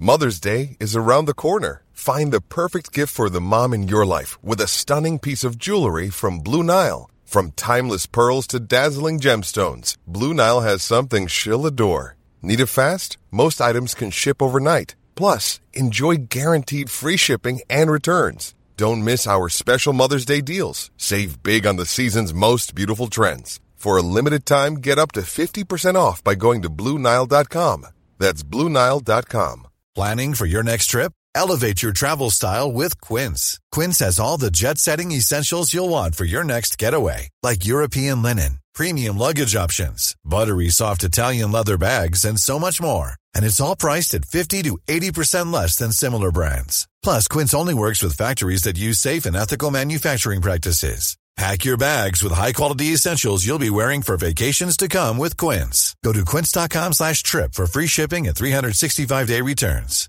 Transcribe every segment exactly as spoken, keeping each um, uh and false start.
Mother's Day is around the corner. Find the perfect gift for the mom in your life with a stunning piece of jewelry from Blue Nile. From timeless pearls to dazzling gemstones, Blue Nile has something she'll adore. Need it fast? Most items can ship overnight. Plus, enjoy guaranteed free shipping and returns. Don't miss our special Mother's Day deals. Save big on the season's most beautiful trends. For a limited time, get up to fifty percent off by going to Blue Nile dot com. That's Blue Nile dot com. Planning for your next trip? Elevate your travel style with Quince. Quince has all the jet-setting essentials you'll want for your next getaway, like European linen, premium luggage options, buttery soft Italian leather bags, and so much more. And it's all priced at fifty to eighty percent less than similar brands. Plus, Quince only works with factories that use safe and ethical manufacturing practices. Pack your bags with high-quality essentials you'll be wearing for vacations to come with Quince. Go to quince.com slash trip for free shipping and three sixty-five day returns.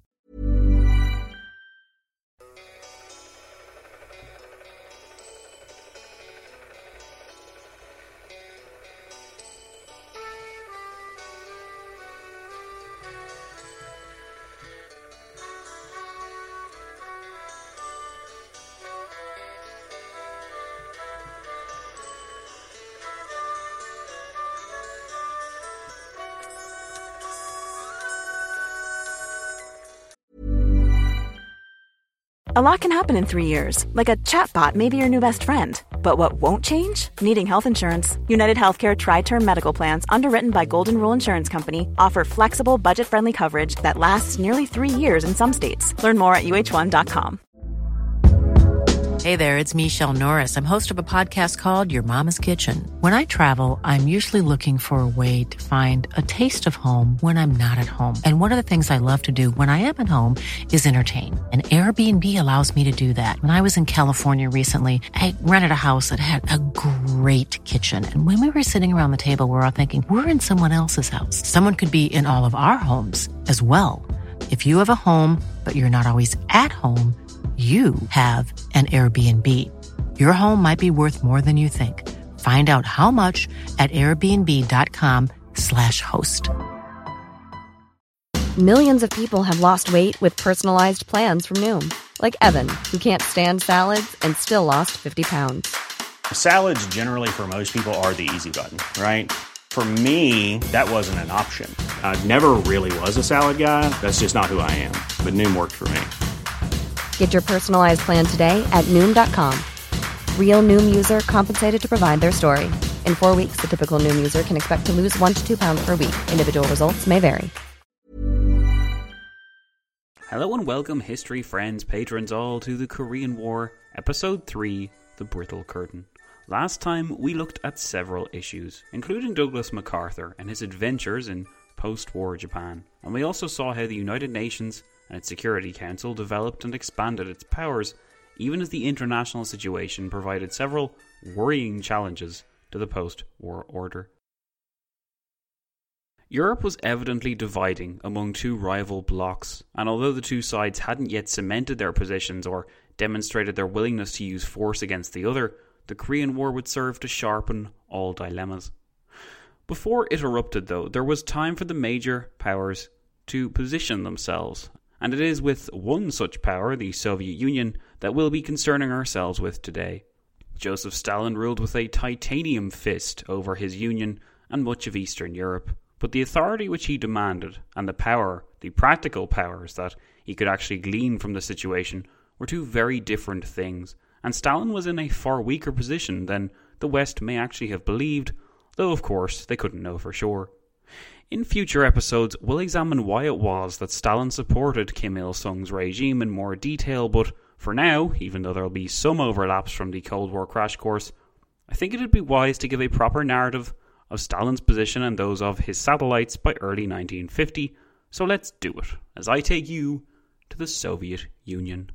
A lot can happen in three years, like a chatbot may be your new best friend. But what won't change? Needing health insurance. United Healthcare Tri-Term Medical Plans, underwritten by Golden Rule Insurance Company, offer flexible, budget-friendly coverage that lasts nearly three years in some states. Learn more at U H one dot com. Hey there, it's Michelle Norris. I'm host of a podcast called Your Mama's Kitchen. When I travel, I'm usually looking for a way to find a taste of home when I'm not at home. And one of the things I love to do when I am at home is entertain. And Airbnb allows me to do that. When I was in California recently, I rented a house that had a great kitchen. And when we were sitting around the table, we were all thinking, we're in someone else's house. Someone could be in all of our homes as well. If you have a home, but you're not always at home, you have an Airbnb. Your home might be worth more than you think. Find out how much at airbnb.com slash host. Millions of people have lost weight with personalized plans from Noom. Like Evan, who can't stand salads and still lost fifty pounds. Salads generally for most people are the easy button, right? For me, that wasn't an option. I never really was a salad guy. That's just not who I am. But Noom worked for me. Get your personalized plan today at Noom dot com. Real Noom user compensated to provide their story. In four weeks, the typical Noom user can expect to lose one to two pounds per week. Individual results may vary. Hello and welcome, history friends, patrons all, to the Korean War, Episode three, The Brittle Curtain. Last time, we looked at several issues, including Douglas MacArthur and his adventures in post-war Japan. And we also saw how the United Nations and its Security Council developed and expanded its powers, even as the international situation provided several worrying challenges to the post-war order. Europe was evidently dividing among two rival blocs, and although the two sides hadn't yet cemented their positions or demonstrated their willingness to use force against the other, the Korean War would serve to sharpen all dilemmas. Before it erupted, though, there was time for the major powers to position themselves. And it is with one such power, the Soviet Union, that we'll be concerning ourselves with today. Joseph Stalin ruled with a titanium fist over his union and much of Eastern Europe, but the authority which he demanded and the power, the practical powers that he could actually glean from the situation were two very different things, and Stalin was in a far weaker position than the West may actually have believed, though of course they couldn't know for sure. In future episodes, we'll examine why it was that Stalin supported Kim Il-sung's regime in more detail, but for now, even though there'll be some overlaps from the Cold War crash course, I think it'd be wise to give a proper narrative of Stalin's position and those of his satellites by early nineteen fifty, so let's do it, as I take you to the Soviet Union.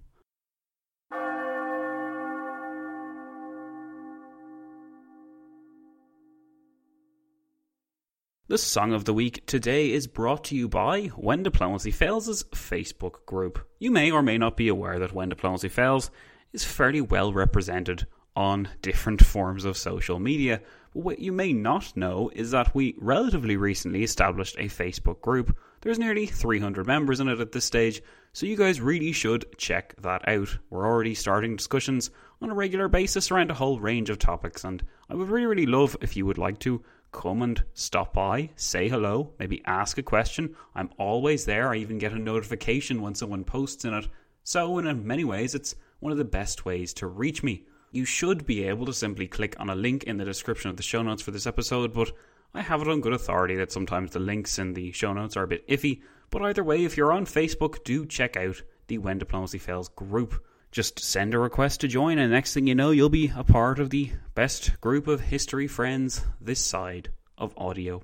The Song of the Week today is brought to you by When Diplomacy Fails' Facebook group. You may or may not be aware that When Diplomacy Fails is fairly well represented on different forms of social media. But what you may not know is that we relatively recently established a Facebook group. There's nearly three hundred members in it at this stage, so you guys really should check that out. We're already starting discussions on a regular basis around a whole range of topics, and I would really, really love if you would like to come and stop by, say hello, maybe ask a question. I'm always there. I even get a notification when someone posts in it. So in many ways, it's one of the best ways to reach me. You should be able to simply click on a link in the description of the show notes for this episode, but I have it on good authority that sometimes the links in the show notes are a bit iffy. But either way, if you're on Facebook, do check out the When Diplomacy Fails group. Just send a request to join, and next thing you know, you'll be a part of the best group of history friends this side of audio.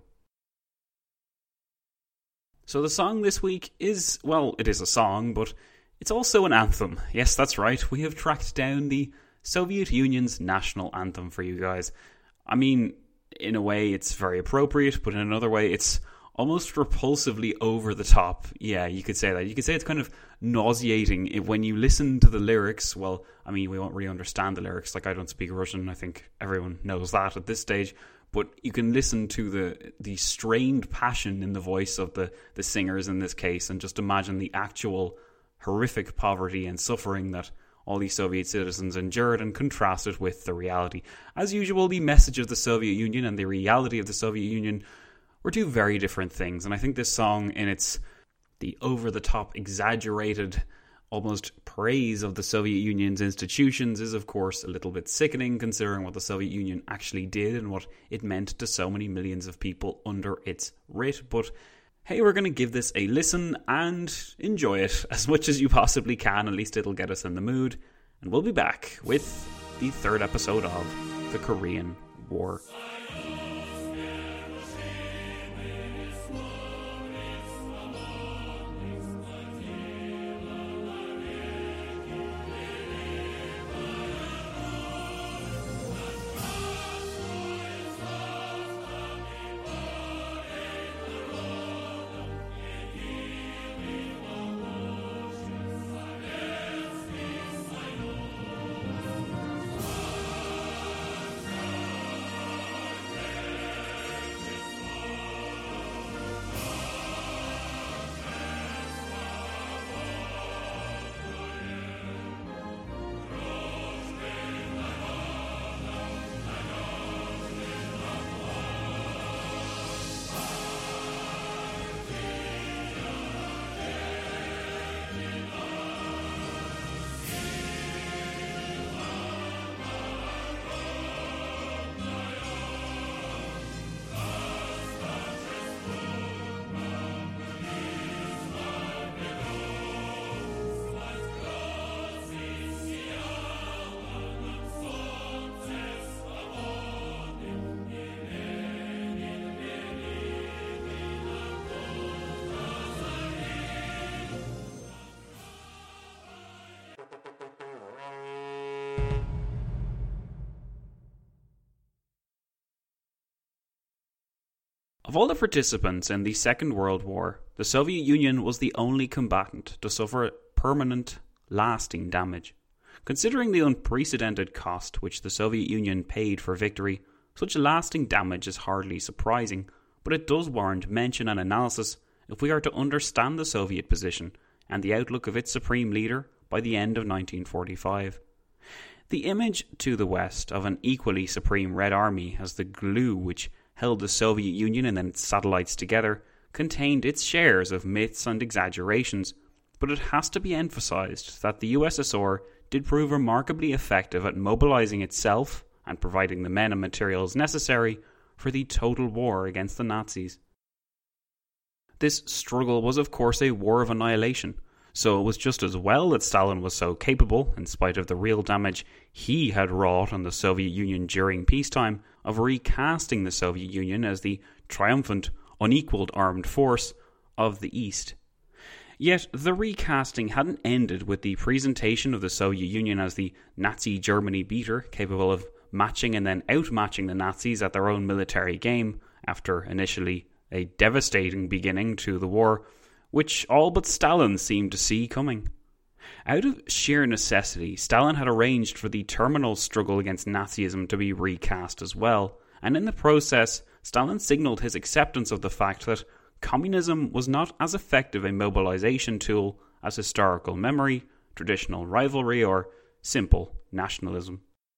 So the song this week is, well, it is a song, but it's also an anthem. Yes, that's right, we have tracked down the Soviet Union's national anthem for you guys. I mean, in a way it's very appropriate, but in another way it's almost repulsively over the top. Yeah, you could say that. You could say it's kind of nauseating when you listen to the lyrics. Well, I mean, we won't really understand the lyrics. Like, I don't speak Russian. I think everyone knows that at this stage. But you can listen to the the strained passion in the voice of the, the singers in this case, and just imagine the actual horrific poverty and suffering that all these Soviet citizens endured, and contrast it with the reality. As usual, the message of the Soviet Union and the reality of the Soviet Union were two very different things. And I think this song, in its the over-the-top, exaggerated, almost praise of the Soviet Union's institutions, is of course a little bit sickening, considering what the Soviet Union actually did and what it meant to so many millions of people under its writ. But hey, we're going to give this a listen and enjoy it as much as you possibly can. At least it'll get us in the mood. And we'll be back with the third episode of the Korean War. Of all the participants in the Second World War, the Soviet Union was the only combatant to suffer permanent, lasting damage. Considering the unprecedented cost which the Soviet Union paid for victory, such lasting damage is hardly surprising, but it does warrant mention and analysis if we are to understand the Soviet position and the outlook of its supreme leader by the end of nineteen forty-five. The image to the west of an equally supreme Red Army as the glue which held the Soviet Union and then its satellites together contained its shares of myths and exaggerations, but it has to be emphasized that the U S S R did prove remarkably effective at mobilizing itself and providing the men and materials necessary for the total war against the Nazis. This struggle was of course a war of annihilation, so it was just as well that Stalin was so capable, in spite of the real damage he had wrought on the Soviet Union during peacetime, of recasting the Soviet Union as the triumphant, unequalled armed force of the East. Yet the recasting hadn't ended with the presentation of the Soviet Union as the Nazi Germany beater, capable of matching and then outmatching the Nazis at their own military game, after initially a devastating beginning to the war, which all but Stalin seemed to see coming. Out of sheer necessity, Stalin had arranged for the terminal struggle against Nazism to be recast as well, and in the process, Stalin signalled his acceptance of the fact that communism was not as effective a mobilization tool as historical memory, traditional rivalry, or simple nationalism.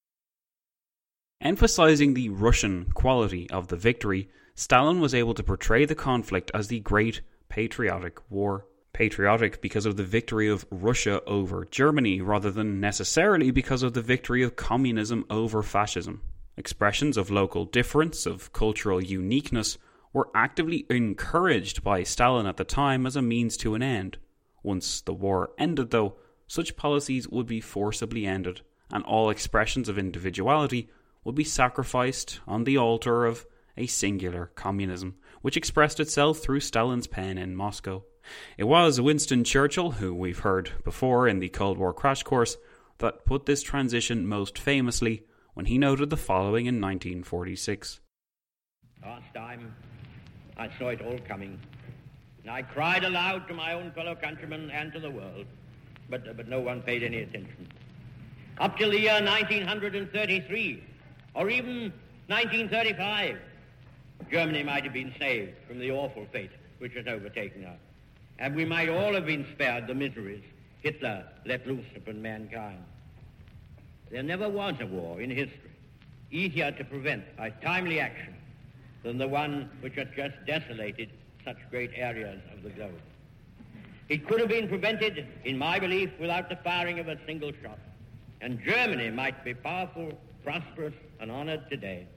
Emphasizing the Russian quality of the victory, Stalin was able to portray the conflict as the Great Patriotic War. Patriotic because of the victory of Russia over Germany, rather than necessarily because of the victory of communism over fascism. Expressions of local difference, of cultural uniqueness, were actively encouraged by Stalin at the time as a means to an end. Once the war ended, though, such policies would be forcibly ended, and all expressions of individuality would be sacrificed on the altar of a singular communism, which expressed itself through Stalin's pen in Moscow. It was Winston Churchill, who we've heard before in the Cold War Crash Course, that put this transition most famously when he noted the following in nineteen forty-six. Last time I saw it all coming, and I cried aloud to my own fellow countrymen and to the world, but, uh, but no one paid any attention. Up till the year nineteen thirty-three, or even nineteen thirty-five, Germany might have been saved from the awful fate which has overtaken her, and we might all have been spared the miseries Hitler let loose upon mankind. There never was a war in history easier to prevent by timely action than the one which has just desolated such great areas of the globe. It could have been prevented, in my belief, without the firing of a single shot, and Germany might be powerful, prosperous, and honored today.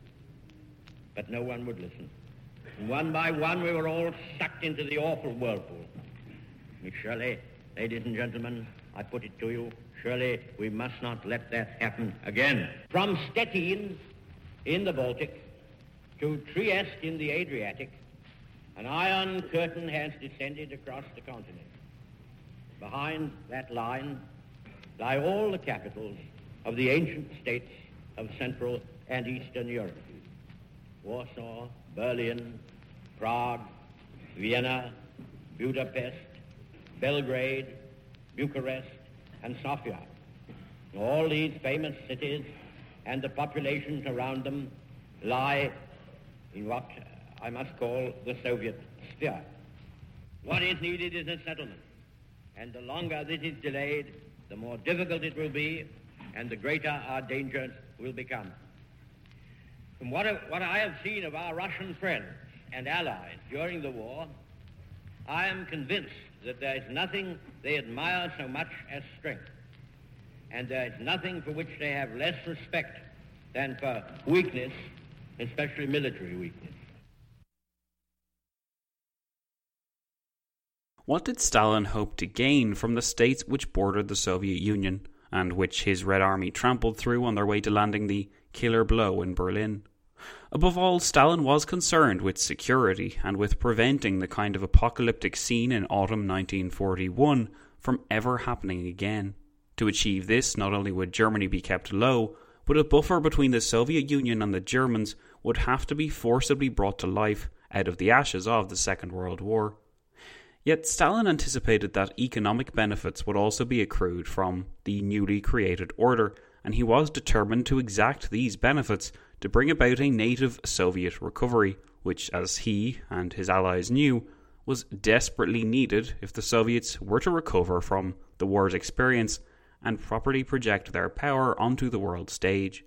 But no one would listen. And one by one we were all sucked into the awful whirlpool. Surely, ladies and gentlemen, I put it to you, surely we must not let that happen again. From Stettin in the Baltic to Trieste in the Adriatic, an iron curtain has descended across the continent. Behind that line lie all the capitals of the ancient states of Central and Eastern Europe. Warsaw, Berlin, Prague, Vienna, Budapest, Belgrade, Bucharest, and Sofia. All these famous cities and the populations around them lie in what I must call the Soviet sphere. What is needed is a settlement, and the longer this is delayed, the more difficult it will be, and the greater our dangers will become. From what, what I have seen of our Russian friends and allies during the war, I am convinced that there is nothing they admire so much as strength, and there is nothing for which they have less respect than for weakness, especially military weakness. What did Stalin hope to gain from the states which bordered the Soviet Union, and which his Red Army trampled through on their way to landing the killer blow in Berlin? Above all, Stalin was concerned with security and with preventing the kind of apocalyptic scene in autumn nineteen forty-one from ever happening again. To achieve this, not only would Germany be kept low, but a buffer between the Soviet Union and the Germans would have to be forcibly brought to life out of the ashes of the Second World War. Yet Stalin anticipated that economic benefits would also be accrued from the newly created order, and he was determined to exact these benefits to bring about a native Soviet recovery, which, as he and his allies knew, was desperately needed if the Soviets were to recover from the war's experience and properly project their power onto the world stage.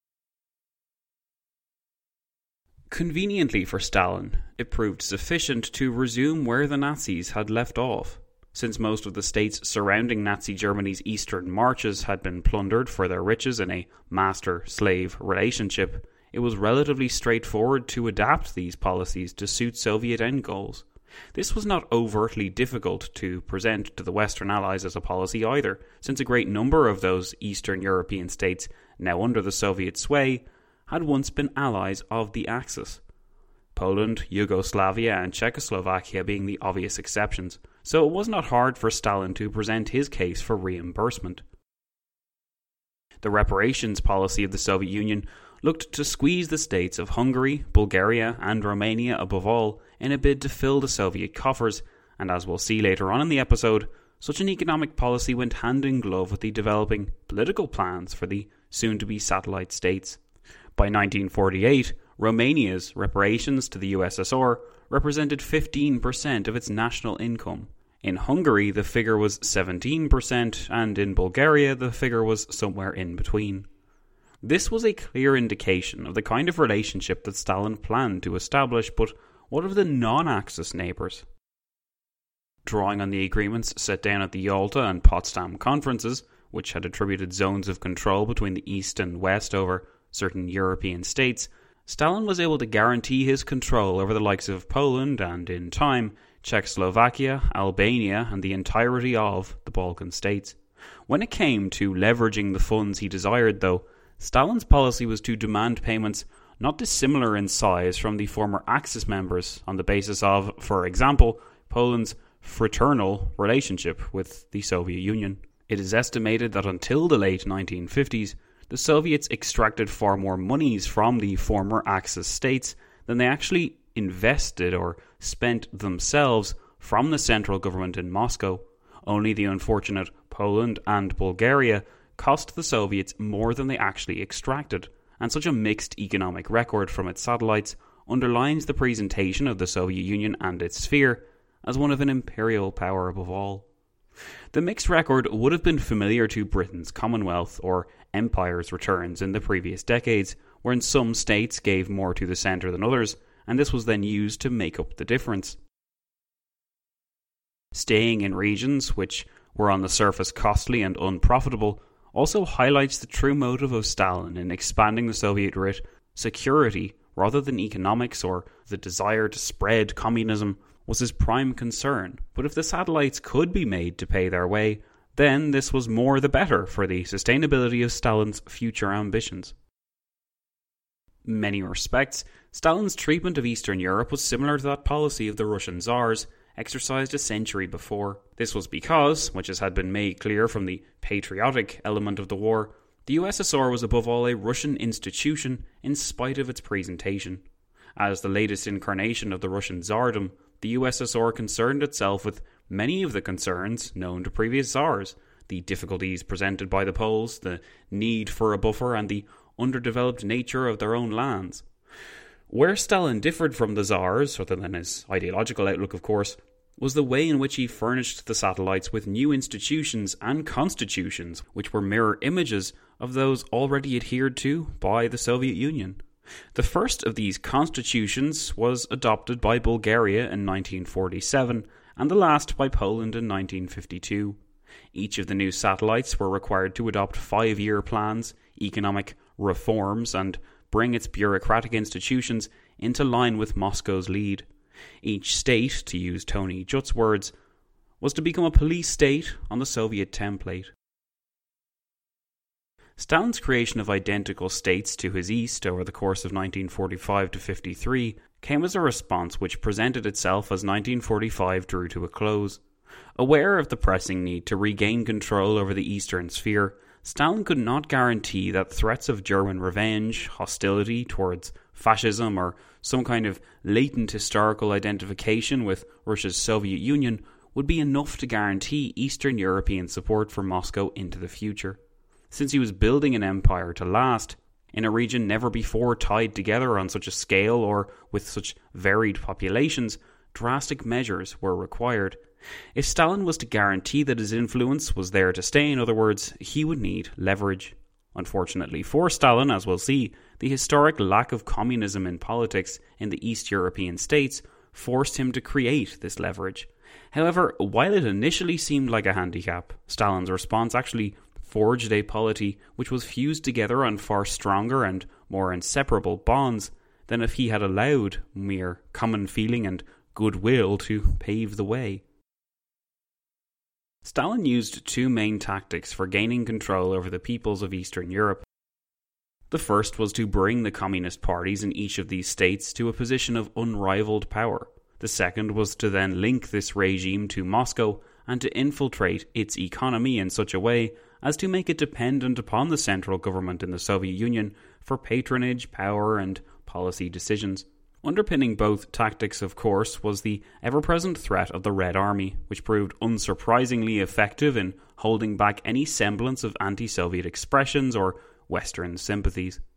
Conveniently for Stalin, it proved sufficient to resume where the Nazis had left off. Since most of the states surrounding Nazi Germany's eastern marches had been plundered for their riches in a master-slave relationship, it was relatively straightforward to adapt these policies to suit Soviet end goals. This was not overtly difficult to present to the Western Allies as a policy either, since a great number of those Eastern European states, now under the Soviet sway, had once been allies of the Axis. Poland, Yugoslavia and Czechoslovakia being the obvious exceptions, so it was not hard for Stalin to present his case for reimbursement. The reparations policy of the Soviet Union looked to squeeze the states of Hungary, Bulgaria and Romania above all in a bid to fill the Soviet coffers, and as we'll see later on in the episode, such an economic policy went hand in glove with the developing political plans for the soon-to-be satellite states. By nineteen forty-eight, Romania's reparations to the U S S R represented fifteen percent of its national income. In Hungary, the figure was seventeen percent, and in Bulgaria, the figure was somewhere in between. This was a clear indication of the kind of relationship that Stalin planned to establish, but what of the non-Axis neighbours? Drawing on the agreements set down at the Yalta and Potsdam conferences, which had attributed zones of control between the East and West over certain European states, Stalin was able to guarantee his control over the likes of Poland and, in time, Czechoslovakia, Albania, and the entirety of the Balkan states. When it came to leveraging the funds he desired, though, Stalin's policy was to demand payments not dissimilar in size from the former Axis members on the basis of, for example, Poland's fraternal relationship with the Soviet Union. It is estimated that until the late nineteen fifties, the Soviets extracted far more monies from the former Axis states than they actually invested or spent themselves from the central government in Moscow. Only the unfortunate Poland and Bulgaria cost the Soviets more than they actually extracted, and such a mixed economic record from its satellites underlines the presentation of the Soviet Union and its sphere as one of an imperial power above all. The mixed record would have been familiar to Britain's Commonwealth or Empire's returns in the previous decades, wherein some states gave more to the centre than others, and this was then used to make up the difference. Staying in regions which were on the surface costly and unprofitable also highlights the true motive of Stalin in expanding the Soviet writ. Security, rather than economics or the desire to spread communism, was his prime concern, but if the satellites could be made to pay their way, then this was more the better for the sustainability of Stalin's future ambitions. In many respects, Stalin's treatment of Eastern Europe was similar to that policy of the Russian Tsars, exercised a century before. This was because, much as had been made clear from the patriotic element of the war, the U S S R was above all a Russian institution in spite of its presentation. As the latest incarnation of the Russian Tsardom, the U S S R concerned itself with many of the concerns known to previous Tsars, the difficulties presented by the Poles, the need for a buffer, and the underdeveloped nature of their own lands. Where Stalin differed from the Tsars, other than his ideological outlook of course, was the way in which he furnished the satellites with new institutions and constitutions which were mirror images of those already adhered to by the Soviet Union. The first of these constitutions was adopted by Bulgaria in nineteen forty-seven, and the last by Poland in nineteen fifty-two. Each of the new satellites were required to adopt five-year plans, economic reforms, and bring its bureaucratic institutions into line with Moscow's lead. Each state, to use Tony Jutt's words, was to become a police state on the Soviet template. Stalin's creation of identical states to his east over the course of nineteen forty-five to fifty-three came as a response which presented itself as nineteen forty-five drew to a close. Aware of the pressing need to regain control over the eastern sphere, Stalin could not guarantee that threats of German revenge, hostility towards fascism, or some kind of latent historical identification with Russia's Soviet Union would be enough to guarantee Eastern European support for Moscow into the future. Since he was building an empire to last, in a region never before tied together on such a scale or with such varied populations, drastic measures were required. If Stalin was to guarantee that his influence was there to stay, in other words, he would need leverage. Unfortunately for Stalin, as we'll see, the historic lack of communism in politics in the East European states forced him to create this leverage. However, while it initially seemed like a handicap, Stalin's response actually forged a polity which was fused together on far stronger and more inseparable bonds than if he had allowed mere common feeling and goodwill to pave the way. Stalin used two main tactics for gaining control over the peoples of Eastern Europe. The first was to bring the communist parties in each of these states to a position of unrivaled power. The second was to then link this regime to Moscow and to infiltrate its economy in such a way as to make it dependent upon the central government in the Soviet Union for patronage, power, and policy decisions. Underpinning both tactics, of course, was the ever-present threat of the Red Army, which proved unsurprisingly effective in holding back any semblance of anti-Soviet expressions or Western sympathies.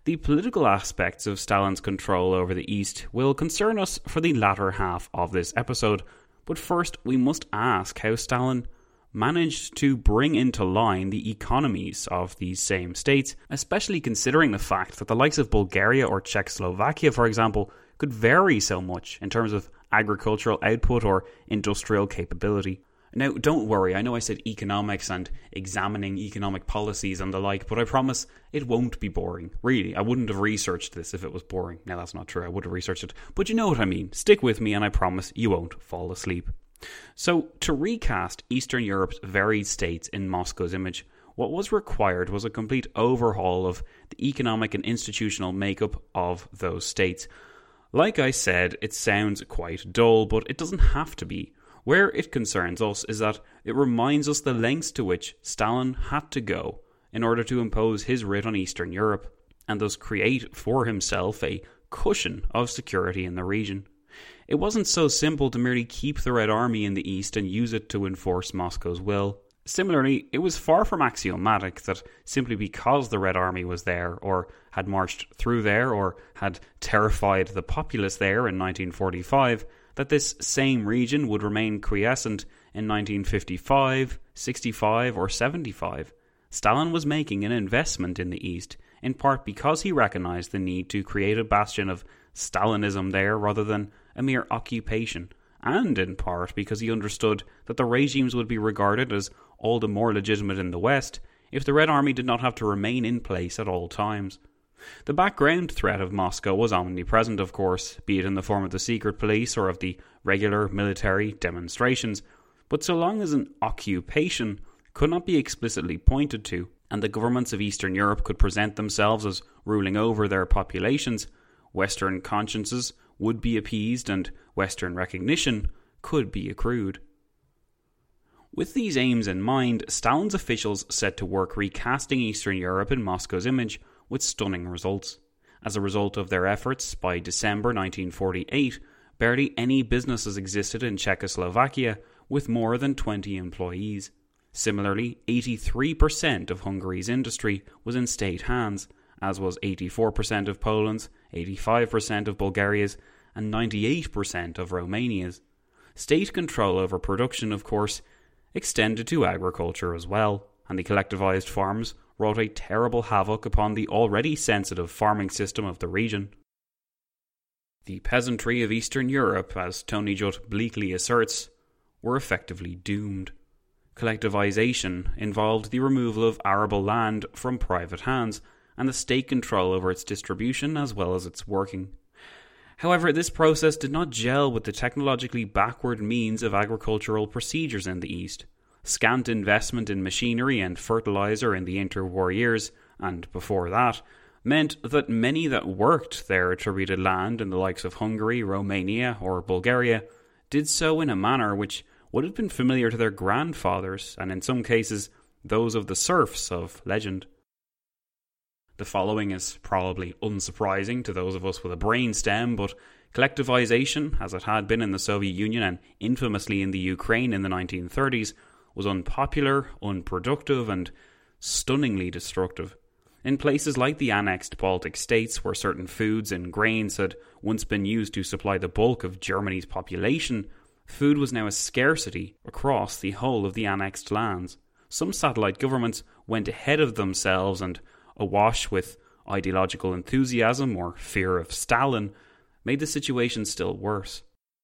The political aspects of Stalin's control over the East will concern us for the latter half of this episode, but first we must ask how Stalin managed to bring into line the economies of these same states, especially considering the fact that the likes of Bulgaria or Czechoslovakia, for example, could vary so much in terms of agricultural output or industrial capability. Now, don't worry, I know I said economics and examining economic policies and the like, but I promise it won't be boring. Really, I wouldn't have researched this if it was boring. Now, that's not true, I would have researched it, but you know what I mean. Stick with me and I promise you won't fall asleep. So, to recast Eastern Europe's varied states in Moscow's image, what was required was a complete overhaul of the economic and institutional makeup of those states. Like I said, it sounds quite dull, but it doesn't have to be. Where it concerns us is that it reminds us the lengths to which Stalin had to go in order to impose his writ on Eastern Europe, and thus create for himself a cushion of security in the region. It wasn't so simple to merely keep the Red Army in the east and use it to enforce Moscow's will. Similarly, it was far from axiomatic that simply because the Red Army was there, or had marched through there, or had terrified the populace there in nineteen forty-five, that this same region would remain quiescent in nineteen fifty-five, sixty-five, or seventy-five. Stalin was making an investment in the East, in part because he recognised the need to create a bastion of Stalinism there rather than a mere occupation, and in part because he understood that the regimes would be regarded as all the more legitimate in the West if the Red Army did not have to remain in place at all times. The background threat of Moscow was omnipresent, of course, be it in the form of the secret police or of the regular military demonstrations, but so long as an occupation could not be explicitly pointed to, and the governments of Eastern Europe could present themselves as ruling over their populations, Western consciences would be appeased and Western recognition could be accrued. With these aims in mind, Stalin's officials set to work recasting Eastern Europe in Moscow's image with stunning results. As a result of their efforts, by December nineteen forty-eight, barely any businesses existed in Czechoslovakia with more than twenty employees. Similarly, eighty-three percent of Hungary's industry was in state hands, as was eighty-four percent of Poland's, eighty-five percent of Bulgaria's, and ninety-eight percent of Romania's. State control over production, of course, extended to agriculture as well, and the collectivised farms wrought a terrible havoc upon the already sensitive farming system of the region. The peasantry of Eastern Europe, as Tony Judt bleakly asserts, were effectively doomed. Collectivisation involved the removal of arable land from private hands, and the state control over its distribution as well as its working. However, this process did not gel with the technologically backward means of agricultural procedures in the East. Scant investment in machinery and fertiliser in the interwar years, and before that, meant that many that worked their attributed land in the likes of Hungary, Romania, or Bulgaria did so in a manner which would have been familiar to their grandfathers, and in some cases, those of the serfs of legend. The following is probably unsurprising to those of us with a brainstem, but collectivisation, as it had been in the Soviet Union and infamously in the Ukraine in the nineteen thirties, was unpopular, unproductive, and stunningly destructive. In places like the annexed Baltic states, where certain foods and grains had once been used to supply the bulk of Germany's population, food was now a scarcity across the whole of the annexed lands. Some satellite governments went ahead of themselves and, awash with ideological enthusiasm or fear of Stalin, made the situation still worse.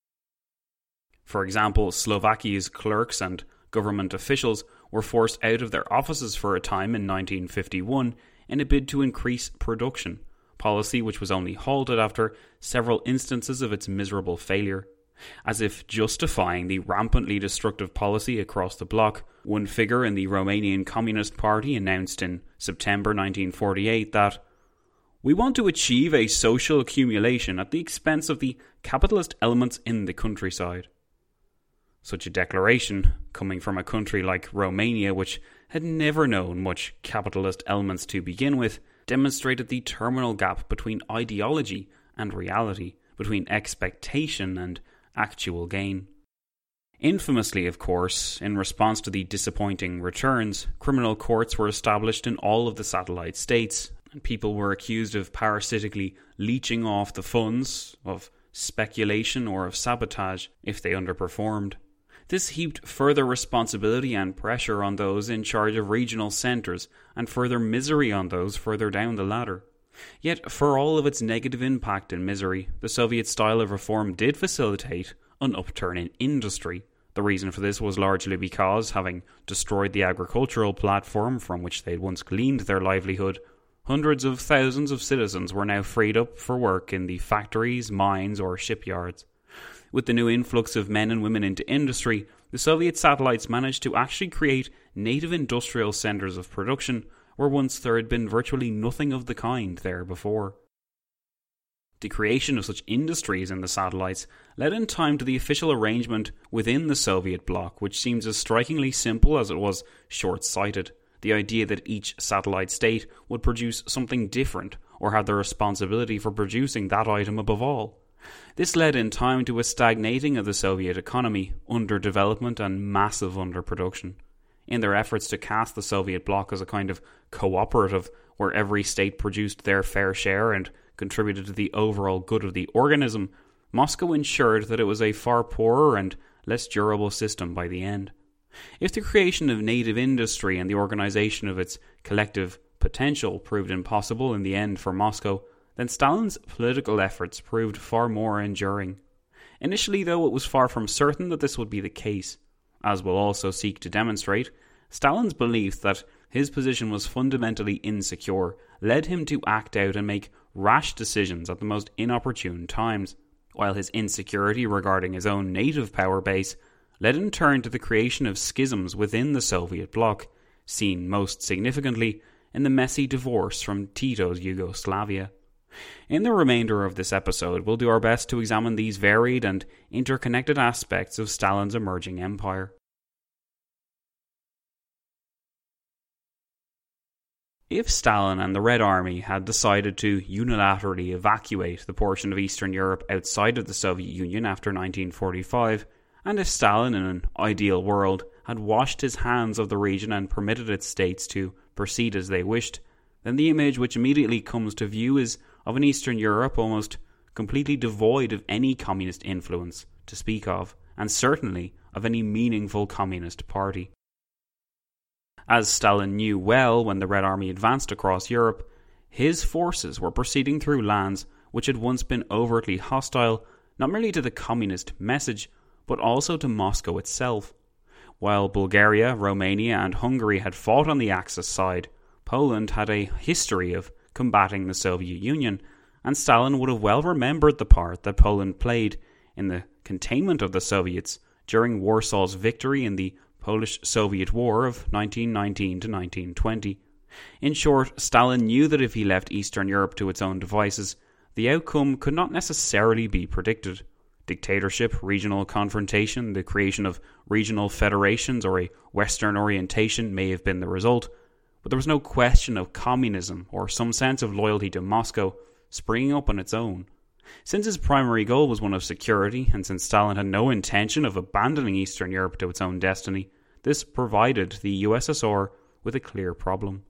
For example, Slovakia's clerks and government officials were forced out of their offices for a time in nineteen fifty-one in a bid to increase production, policy which was only halted after several instances of its miserable failure. As if justifying the rampantly destructive policy across the bloc, one figure in the Romanian Communist Party announced in September nineteen forty-eight that "we want to achieve a social accumulation at the expense of the capitalist elements in the countryside." Such a declaration, coming from a country like Romania, which had never known much capitalist elements to begin with, demonstrated the terminal gap between ideology and reality, between expectation and actual gain. Infamously, of course, in response to the disappointing returns, criminal courts were established in all of the satellite states, and people were accused of parasitically leeching off the funds, of speculation or of sabotage if they underperformed. This heaped further responsibility and pressure on those in charge of regional centres, and further misery on those further down the ladder. Yet, for all of its negative impact and misery, the Soviet style of reform did facilitate an upturn in industry. The reason for this was largely because, having destroyed the agricultural platform from which they had once gleaned their livelihood, hundreds of thousands of citizens were now freed up for work in the factories, mines, or shipyards. With the new influx of men and women into industry, the Soviet satellites managed to actually create native industrial centres of production where once there had been virtually nothing of the kind there before. The creation of such industries in the satellites led in time to the official arrangement within the Soviet bloc, which seems as strikingly simple as it was short-sighted. The idea that each satellite state would produce something different or have the responsibility for producing that item above all. This led in time to a stagnating of the Soviet economy, underdevelopment and massive underproduction. In their efforts to cast the Soviet bloc as a kind of cooperative where every state produced their fair share and contributed to the overall good of the organism, Moscow ensured that it was a far poorer and less durable system by the end. If the creation of native industry and the organisation of its collective potential proved impossible in the end for Moscow, then Stalin's political efforts proved far more enduring. Initially, though, it was far from certain that this would be the case. As we'll also seek to demonstrate, Stalin's belief that his position was fundamentally insecure led him to act out and make rash decisions at the most inopportune times, while his insecurity regarding his own native power base led in turn to the creation of schisms within the Soviet bloc, seen most significantly in the messy divorce from Tito's Yugoslavia. In the remainder of this episode, we'll do our best to examine these varied and interconnected aspects of Stalin's emerging empire. If Stalin and the Red Army had decided to unilaterally evacuate the portion of Eastern Europe outside of the Soviet Union after nineteen forty-five, and if Stalin, in an ideal world, had washed his hands of the region and permitted its states to proceed as they wished, then the image which immediately comes to view is of an Eastern Europe almost completely devoid of any communist influence to speak of, and certainly of any meaningful communist party. As Stalin knew well when the Red Army advanced across Europe, his forces were proceeding through lands which had once been overtly hostile not merely to the communist message, but also to Moscow itself. While Bulgaria, Romania and Hungary had fought on the Axis side, Poland had a history of combating the Soviet Union, and Stalin would have well remembered the part that Poland played in the containment of the Soviets during Warsaw's victory in the Polish-Soviet War of nineteen nineteen to nineteen twenty. In short, Stalin knew that if he left Eastern Europe to its own devices, the outcome could not necessarily be predicted. Dictatorship, regional confrontation, the creation of regional federations, or a Western orientation may have been the result, but there was no question of communism or some sense of loyalty to Moscow springing up on its own. Since his primary goal was one of security, and since Stalin had no intention of abandoning Eastern Europe to its own destiny, this provided the U S S R with a clear problem.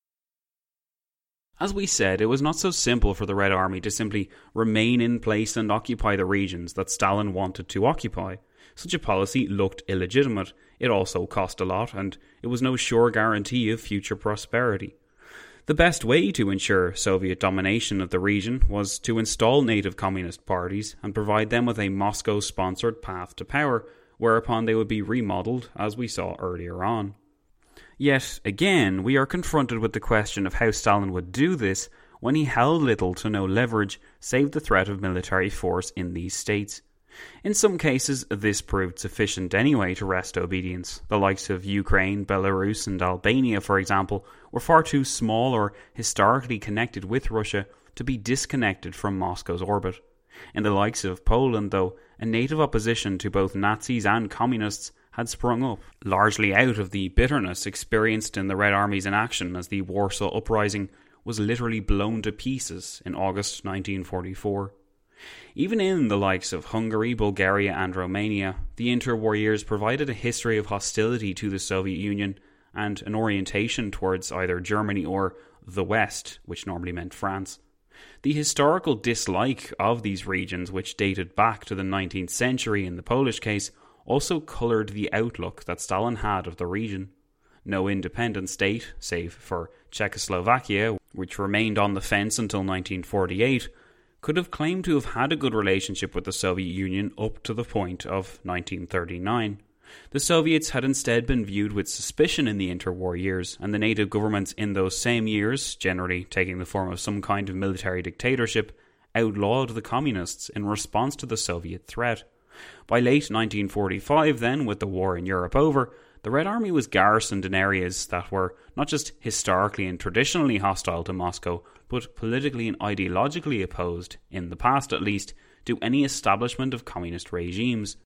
As we said, it was not so simple for the Red Army to simply remain in place and occupy the regions that Stalin wanted to occupy. Such a policy looked illegitimate, it also cost a lot, and it was no sure guarantee of future prosperity. The best way to ensure Soviet domination of the region was to install native communist parties and provide them with a Moscow-sponsored path to power, whereupon they would be remodelled, as we saw earlier on. Yet, again, we are confronted with the question of how Stalin would do this when he held little to no leverage save the threat of military force in these states. In some cases, this proved sufficient anyway to wrest obedience. The likes of Ukraine, Belarus and Albania, for example, were far too small or historically connected with Russia to be disconnected from Moscow's orbit. In the likes of Poland, though, a native opposition to both Nazis and communists had sprung up, largely out of the bitterness experienced in the Red Army's inaction as the Warsaw Uprising was literally blown to pieces in August nineteen forty-four. Even in the likes of Hungary, Bulgaria and Romania, the interwar years provided a history of hostility to the Soviet Union and an orientation towards either Germany or the West, which normally meant France. The historical dislike of these regions, which dated back to the nineteenth century in the Polish case, also coloured the outlook that Stalin had of the region. No independent state, save for Czechoslovakia, which remained on the fence until nineteen forty-eight, could have claimed to have had a good relationship with the Soviet Union up to the point of nineteen thirty-nine. The Soviets had instead been viewed with suspicion in the interwar years, and the native governments in those same years, generally taking the form of some kind of military dictatorship, outlawed the communists in response to the Soviet threat. By late nineteen forty-five then, with the war in Europe over, the Red Army was garrisoned in areas that were not just historically and traditionally hostile to Moscow, but politically and ideologically opposed, in the past at least, to any establishment of communist regimes.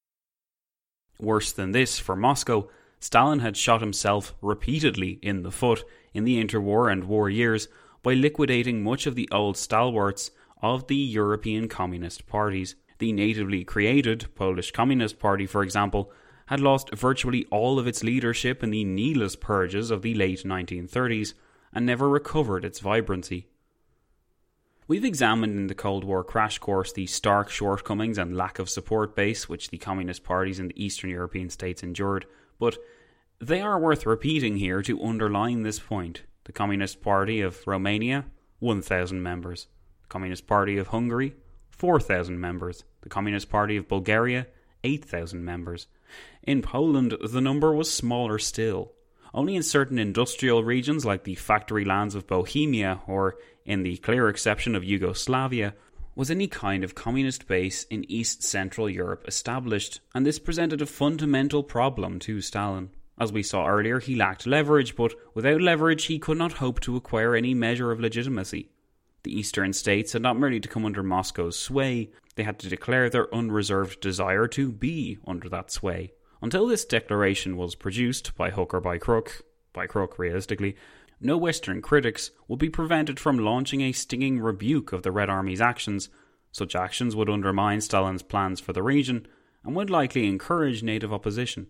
Worse than this, for Moscow, Stalin had shot himself repeatedly in the foot in the interwar and war years by liquidating much of the old stalwarts of the European communist parties. The natively created Polish Communist Party, for example, had lost virtually all of its leadership in the needless purges of the late nineteen thirties and never recovered its vibrancy. We've examined in the Cold War crash course the stark shortcomings and lack of support base which the communist parties in the Eastern European states endured, but they are worth repeating here to underline this point. The Communist Party of Romania, one thousand members. The Communist Party of Hungary, four thousand members. The Communist Party of Bulgaria, eight thousand members. In Poland, the number was smaller still. Only in certain industrial regions like the factory lands of Bohemia, or in the clear exception of Yugoslavia, was any kind of communist base in East Central Europe established, and this presented a fundamental problem to Stalin. As we saw earlier, he lacked leverage, but without leverage he could not hope to acquire any measure of legitimacy. The eastern states had not merely to come under Moscow's sway, they had to declare their unreserved desire to be under that sway. Until this declaration was produced, by hook or by crook, by crook realistically, no Western critics would be prevented from launching a stinging rebuke of the Red Army's actions. Such actions would undermine Stalin's plans for the region, and would likely encourage native opposition.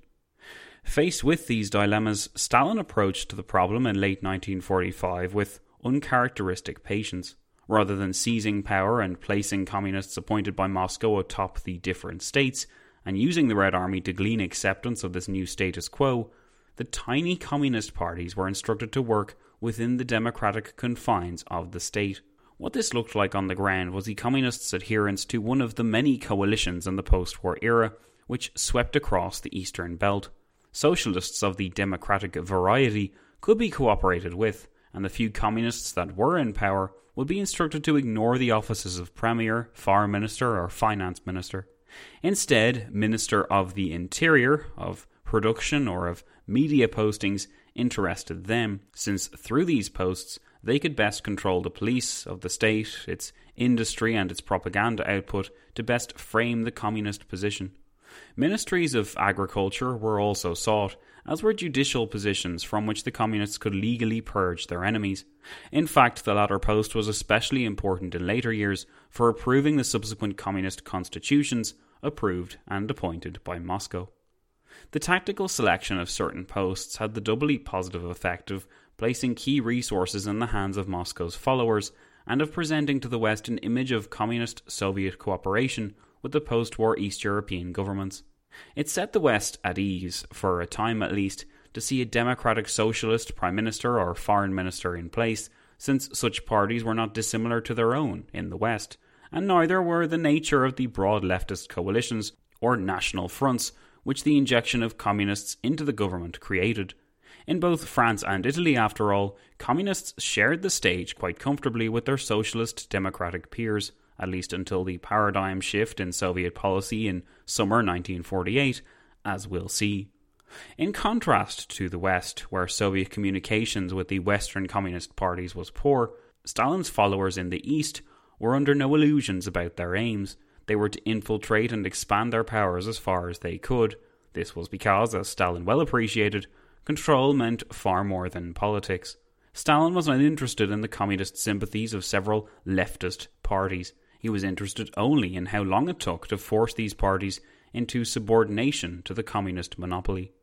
Faced with these dilemmas, Stalin approached the problem in late nineteen forty-five with uncharacteristic patience. Rather than seizing power and placing communists appointed by Moscow atop the different states, and using the Red Army to glean acceptance of this new status quo, the tiny communist parties were instructed to work within the democratic confines of the state. What this looked like on the ground was the communists' adherence to one of the many coalitions in the post-war era which swept across the Eastern Belt. Socialists of the democratic variety could be cooperated with, and the few communists that were in power would be instructed to ignore the offices of Premier, Foreign Minister or Finance Minister. Instead, Minister of the Interior, of Production or of Media postings interested them, since through these posts they could best control the police of the state, its industry and its propaganda output to best frame the communist position. Ministries of Agriculture were also sought, as were judicial positions from which the communists could legally purge their enemies. In fact, the latter post was especially important in later years for approving the subsequent communist constitutions approved and appointed by Moscow. The tactical selection of certain posts had the doubly positive effect of placing key resources in the hands of Moscow's followers and of presenting to the West an image of communist-Soviet cooperation with the post-war East European governments. It set the West at ease, for a time at least, to see a democratic socialist prime minister or foreign minister in place, since such parties were not dissimilar to their own in the West, and neither were the nature of the broad leftist coalitions or national fronts which the injection of communists into the government created. In both France and Italy, after all, communists shared the stage quite comfortably with their socialist democratic peers, at least until the paradigm shift in Soviet policy in summer nineteen forty-eight, as we'll see. In contrast to the West, where Soviet communications with the Western communist parties was poor, Stalin's followers in the East were under no illusions about their aims. They were to infiltrate and expand their powers as far as they could. This was because, as Stalin well appreciated, control meant far more than politics. Stalin was not interested in the communist sympathies of several leftist parties. He was interested only in how long it took to force these parties into subordination to the communist monopoly.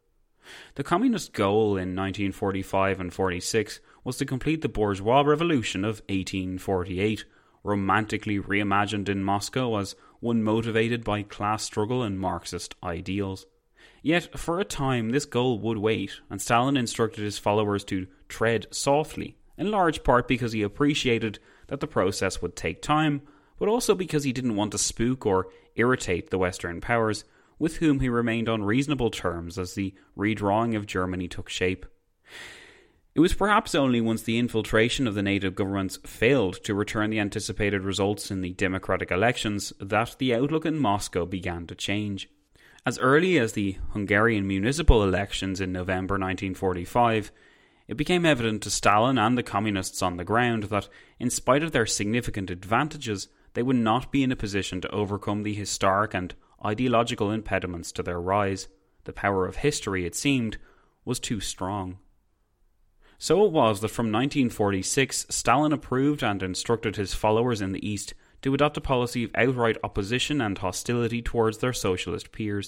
The communist goal in nineteen forty-five and forty-six was to complete the bourgeois revolution of eighteen forty-eight, romantically reimagined in Moscow as one motivated by class struggle and Marxist ideals. Yet, for a time, this goal would wait, and Stalin instructed his followers to tread softly, in large part because he appreciated that the process would take time, but also because he didn't want to spook or irritate the Western powers, with whom he remained on reasonable terms as the redrawing of Germany took shape. It was perhaps only once the infiltration of the native governments failed to return the anticipated results in the democratic elections that the outlook in Moscow began to change. As early as the Hungarian municipal elections in November nineteen forty-five, it became evident to Stalin and the communists on the ground that, in spite of their significant advantages, they would not be in a position to overcome the historic and ideological impediments to their rise. The power of history, it seemed, was too strong. So it was that from nineteen forty-six, Stalin approved and instructed his followers in the East to adopt a policy of outright opposition and hostility towards their socialist peers.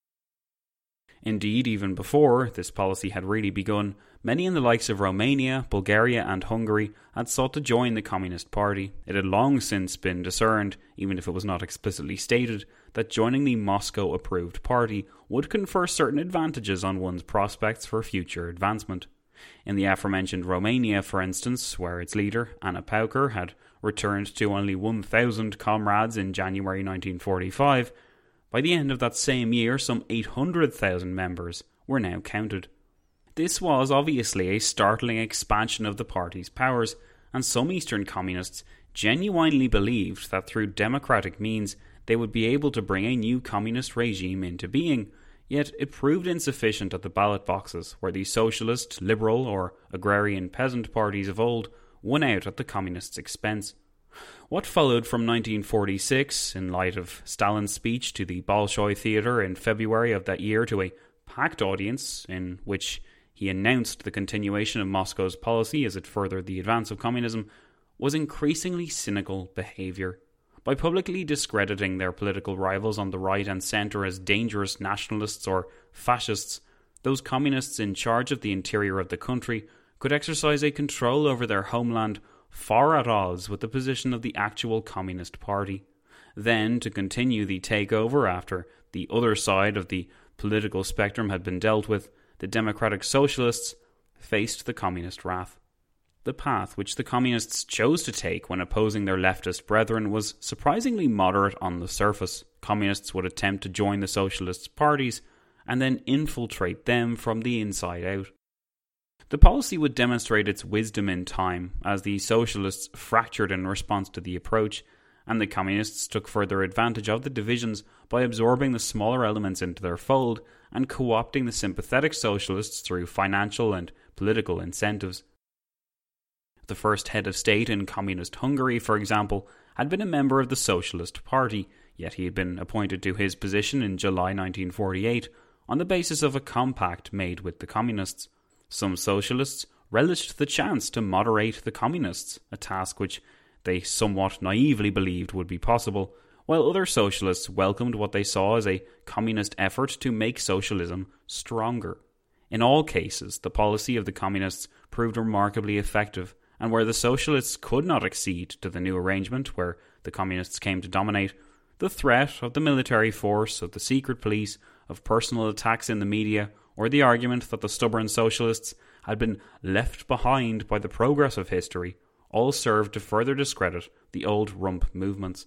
Indeed, even before this policy had really begun, many in the likes of Romania, Bulgaria and Hungary had sought to join the Communist Party. It had long since been discerned, even if it was not explicitly stated, that joining the Moscow-approved party would confer certain advantages on one's prospects for future advancement. In the aforementioned Romania, for instance, where its leader, Anna Pauker, had returned to only one thousand comrades in January nineteen forty-five, by the end of that same year some eight hundred thousand members were now counted. This was obviously a startling expansion of the party's powers, and some Eastern communists genuinely believed that through democratic means they would be able to bring a new communist regime into being. Yet it proved insufficient at the ballot boxes, where the socialist, liberal or agrarian peasant parties of old won out at the communists' expense. What followed from nineteen forty-six, in light of Stalin's speech to the Bolshoi Theatre in February of that year to a packed audience, in which he announced the continuation of Moscow's policy as it furthered the advance of communism, was increasingly cynical behaviour. By publicly discrediting their political rivals on the right and centre as dangerous nationalists or fascists, those communists in charge of the interior of the country could exercise a control over their homeland far at odds with the position of the actual Communist Party. Then, to continue the takeover after the other side of the political spectrum had been dealt with, the Democratic Socialists faced the Communist wrath. The path which the Communists chose to take when opposing their leftist brethren was surprisingly moderate on the surface. Communists would attempt to join the Socialist parties and then infiltrate them from the inside out. The policy would demonstrate its wisdom in time, as the Socialists fractured in response to the approach, and the Communists took further advantage of the divisions by absorbing the smaller elements into their fold and co-opting the sympathetic Socialists through financial and political incentives. The first head of state in Communist Hungary, for example, had been a member of the Socialist Party, yet he had been appointed to his position in July nineteen forty-eight on the basis of a compact made with the Communists. Some Socialists relished the chance to moderate the Communists, a task which they somewhat naively believed would be possible, while other Socialists welcomed what they saw as a Communist effort to make socialism stronger. In all cases, the policy of the Communists proved remarkably effective, and where the Socialists could not accede to the new arrangement where the Communists came to dominate, the threat of the military force, of the secret police, of personal attacks in the media, or the argument that the stubborn Socialists had been left behind by the progress of history, all served to further discredit the old rump movements.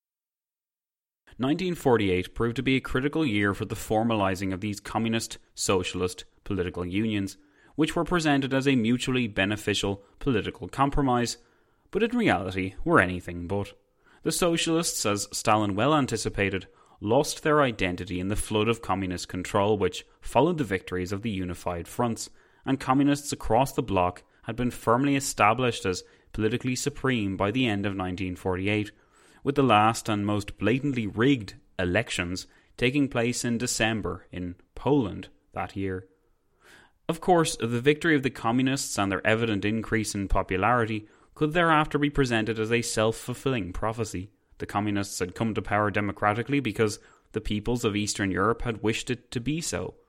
nineteen forty-eight proved to be a critical year for the formalising of these communist-socialist political unions, which were presented as a mutually beneficial political compromise, but in reality were anything but. The Socialists, as Stalin well anticipated, lost their identity in the flood of communist control which followed the victories of the unified fronts, and communists across the bloc had been firmly established as politically supreme by the end of nineteen forty-eight, with the last and most blatantly rigged elections taking place in December in Poland that year. Of course, the victory of the Communists and their evident increase in popularity could thereafter be presented as a self-fulfilling prophecy. The Communists had come to power democratically because the peoples of Eastern Europe had wished it to be so.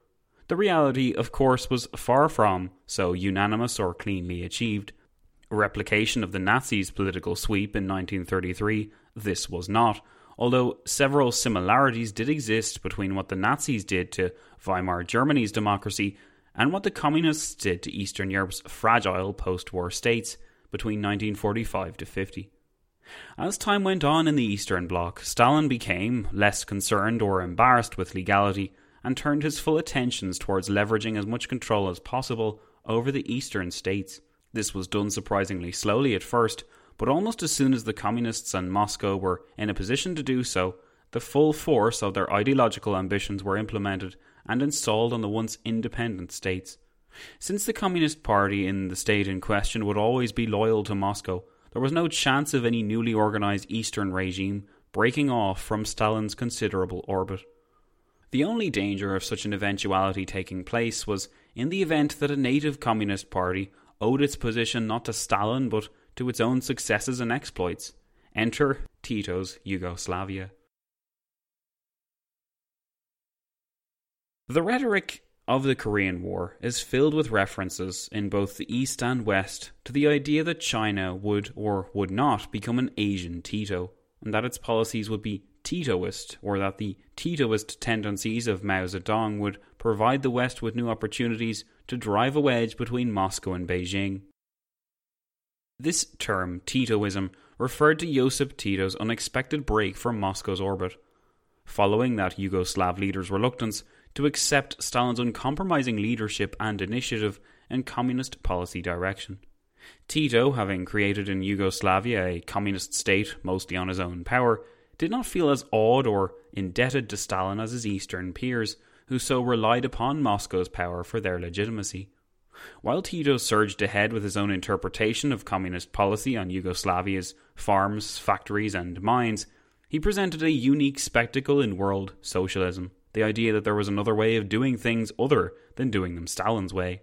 The reality, of course, was far from so unanimous or cleanly achieved. A replication of the Nazis' political sweep in nineteen thirty-three, this was not, although several similarities did exist between what the Nazis did to Weimar Germany's democracy and what the Communists did to Eastern Europe's fragile post-war states between nineteen forty-five to fifty. As time went on in the Eastern Bloc, Stalin became less concerned or embarrassed with legality and turned his full attentions towards leveraging as much control as possible over the eastern states. This was done surprisingly slowly at first, but almost as soon as the Communists and Moscow were in a position to do so, the full force of their ideological ambitions were implemented and installed on the once independent states. Since the Communist Party in the state in question would always be loyal to Moscow, there was no chance of any newly organised Eastern regime breaking off from Stalin's considerable orbit. The only danger of such an eventuality taking place was in the event that a native Communist Party owed its position not to Stalin but to its own successes and exploits. Enter Tito's Yugoslavia. The rhetoric of the Korean War is filled with references in both the East and West to the idea that China would or would not become an Asian Tito, and that its policies would be Titoist, or that the Titoist tendencies of Mao Zedong would provide the West with new opportunities to drive a wedge between Moscow and Beijing. This term, Titoism, referred to Josip Tito's unexpected break from Moscow's orbit, following that Yugoslav leader's reluctance to accept Stalin's uncompromising leadership and initiative in communist policy direction. Tito, having created in Yugoslavia a communist state mostly on his own power, did not feel as awed or indebted to Stalin as his eastern peers, who so relied upon Moscow's power for their legitimacy. While Tito surged ahead with his own interpretation of communist policy on Yugoslavia's farms, factories and mines, he presented a unique spectacle in world socialism, the idea that there was another way of doing things other than doing them Stalin's way.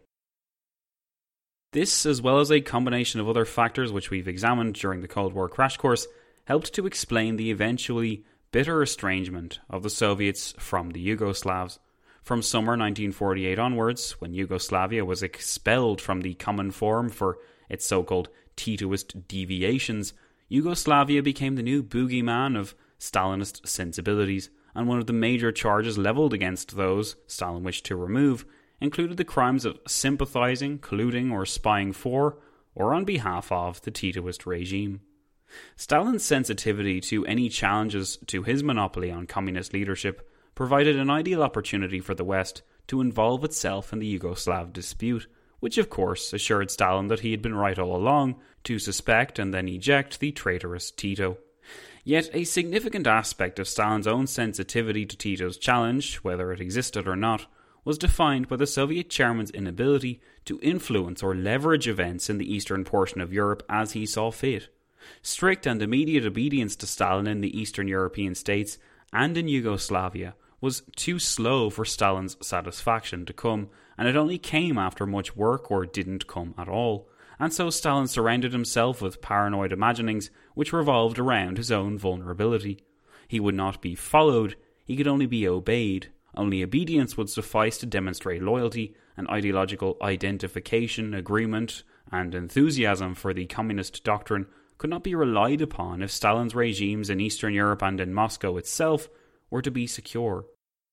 This, as well as a combination of other factors which we've examined during the Cold War crash course, helped to explain the eventually bitter estrangement of the Soviets from the Yugoslavs. From summer nineteen forty-eight onwards, when Yugoslavia was expelled from the common forum for its so-called Titoist deviations, Yugoslavia became the new boogeyman of Stalinist sensibilities, and one of the major charges levelled against those Stalin wished to remove included the crimes of sympathising, colluding or spying for, or on behalf of, the Titoist regime. Stalin's sensitivity to any challenges to his monopoly on communist leadership provided an ideal opportunity for the West to involve itself in the Yugoslav dispute, which of course assured Stalin that he had been right all along to suspect and then eject the traitorous Tito. Yet a significant aspect of Stalin's own sensitivity to Tito's challenge, whether it existed or not, was defined by the Soviet chairman's inability to influence or leverage events in the eastern portion of Europe as he saw fit. Strict and immediate obedience to Stalin in the Eastern European states and in Yugoslavia was too slow for Stalin's satisfaction to come, and it only came after much work or didn't come at all. And so Stalin surrounded himself with paranoid imaginings which revolved around his own vulnerability. He would not be followed, he could only be obeyed. Only obedience would suffice to demonstrate loyalty, and ideological identification, agreement, and enthusiasm for the communist doctrine could not be relied upon if Stalin's regimes in Eastern Europe and in Moscow itself were to be secure.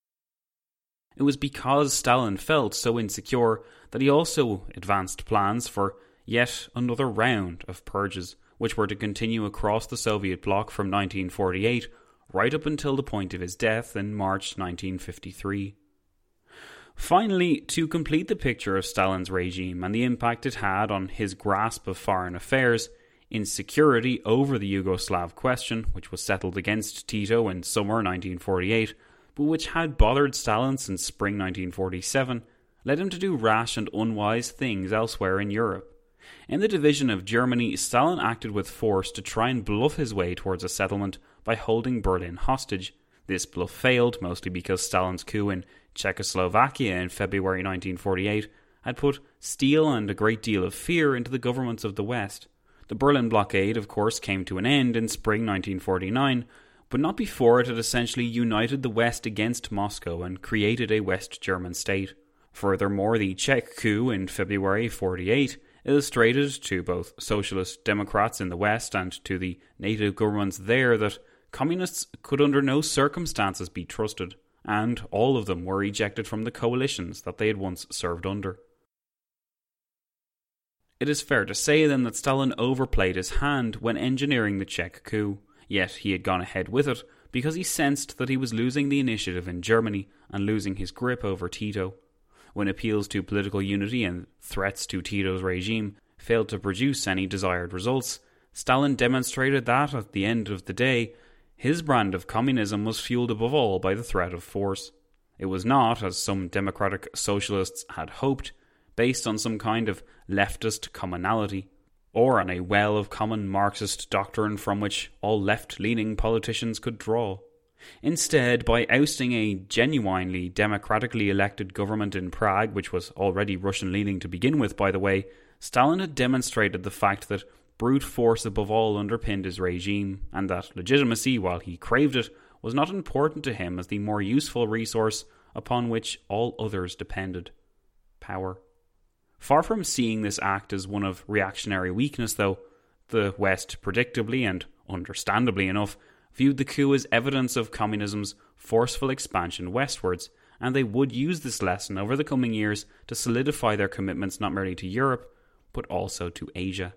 It was because Stalin felt so insecure that he also advanced plans for yet another round of purges, which were to continue across the Soviet bloc from nineteen forty-eight right up until the point of his death in March nineteen fifty-three. Finally, to complete the picture of Stalin's regime and the impact it had on his grasp of foreign affairs, insecurity over the Yugoslav question, which was settled against Tito in summer nineteen forty-eight, but which had bothered Stalin since spring nineteen forty-seven, led him to do rash and unwise things elsewhere in Europe. In the division of Germany, Stalin acted with force to try and bluff his way towards a settlement by holding Berlin hostage. This bluff failed, mostly because Stalin's coup in Czechoslovakia in February nineteen forty-eight had put steel and a great deal of fear into the governments of the West. The Berlin blockade, of course, came to an end in spring nineteen forty-nine, but not before it had essentially united the West against Moscow and created a West German state. Furthermore, the Czech coup in February forty-eight illustrated to both socialist democrats in the West and to the native governments there that communists could under no circumstances be trusted, and all of them were ejected from the coalitions that they had once served under. It is fair to say then that Stalin overplayed his hand when engineering the Czech coup, yet he had gone ahead with it because he sensed that he was losing the initiative in Germany and losing his grip over Tito. When appeals to political unity and threats to Tito's regime failed to produce any desired results, Stalin demonstrated that, at the end of the day, his brand of communism was fueled above all by the threat of force. It was not, as some democratic socialists had hoped, based on some kind of leftist commonality, or on a well of common Marxist doctrine from which all left-leaning politicians could draw. Instead, by ousting a genuinely democratically elected government in Prague, which was already Russian-leaning to begin with, by the way, Stalin had demonstrated the fact that brute force above all underpinned his regime, and that legitimacy, while he craved it, was not important to him as the more useful resource upon which all others depended: power. Far from seeing this act as one of reactionary weakness, though, the West, predictably and understandably enough, viewed the coup as evidence of communism's forceful expansion westwards, and they would use this lesson over the coming years to solidify their commitments not merely to Europe, but also to Asia.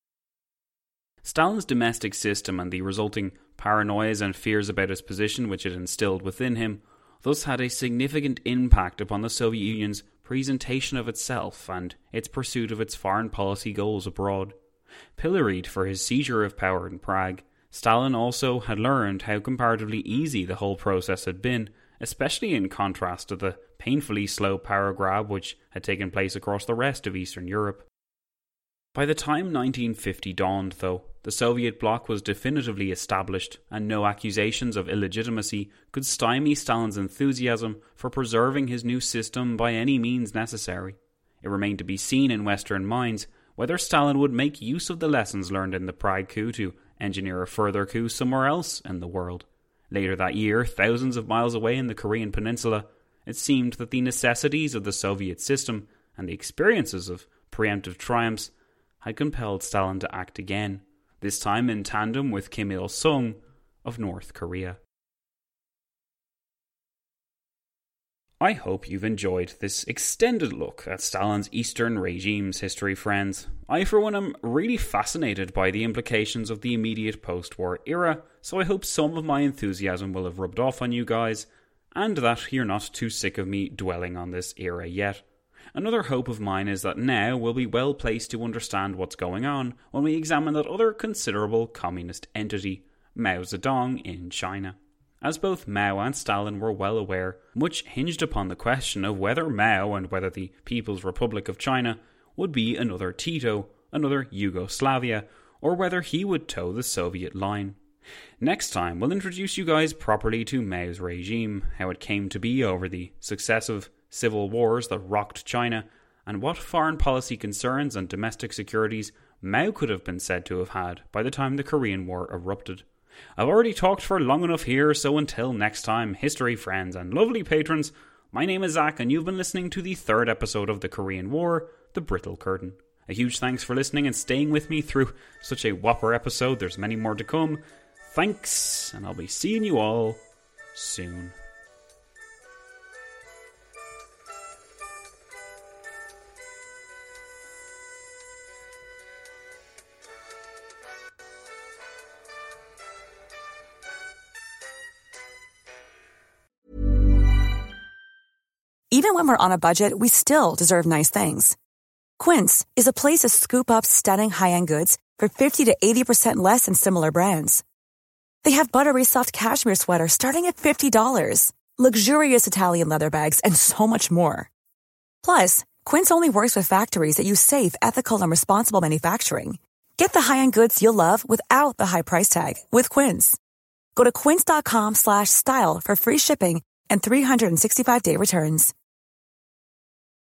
Stalin's domestic system and the resulting paranoias and fears about his position which it instilled within him thus had a significant impact upon the Soviet Union's presentation of itself and its pursuit of its foreign policy goals abroad. Pilloried for his seizure of power in Prague, Stalin also had learned how comparatively easy the whole process had been, especially in contrast to the painfully slow power grab which had taken place across the rest of Eastern Europe. By the time nineteen fifty dawned, though, the Soviet bloc was definitively established, and no accusations of illegitimacy could stymie Stalin's enthusiasm for preserving his new system by any means necessary. It remained to be seen in Western minds whether Stalin would make use of the lessons learned in the Prague coup to engineer a further coup somewhere else in the world. Later that year, thousands of miles away in the Korean peninsula, it seemed that the necessities of the Soviet system and the experiences of preemptive triumphs had compelled Stalin to act again, this time in tandem with Kim Il-sung of North Korea. I hope you've enjoyed this extended look at Stalin's Eastern regime's history, friends. I, for one, am really fascinated by the implications of the immediate post-war era, so I hope some of my enthusiasm will have rubbed off on you guys, and that you're not too sick of me dwelling on this era yet. Another hope of mine is that now we'll be well placed to understand what's going on when we examine that other considerable communist entity, Mao Zedong in China. As both Mao and Stalin were well aware, much hinged upon the question of whether Mao and whether the People's Republic of China would be another Tito, another Yugoslavia, or whether he would toe the Soviet line. Next time, we'll introduce you guys properly to Mao's regime, how it came to be over the successive civil wars that rocked China, and what foreign policy concerns and domestic securities Mao could have been said to have had by the time the Korean War erupted. I've already talked for long enough here, so until next time, history friends and lovely patrons, my name is Zach and you've been listening to the third episode of the Korean War, The Brittle Curtain. A huge thanks for listening and staying with me through such a whopper episode. There's many more to come. Thanks, and I'll be seeing you all soon. Even when we're on a budget, we still deserve nice things. Quince is a place to scoop up stunning high-end goods for fifty to eighty percent less than similar brands. They have buttery soft cashmere sweaters starting at fifty dollars, luxurious Italian leather bags, and so much more. Plus, Quince only works with factories that use safe, ethical, and responsible manufacturing. Get the high-end goods you'll love without the high price tag with Quince. Go to quince.com slash style for free shipping and three sixty-five day returns.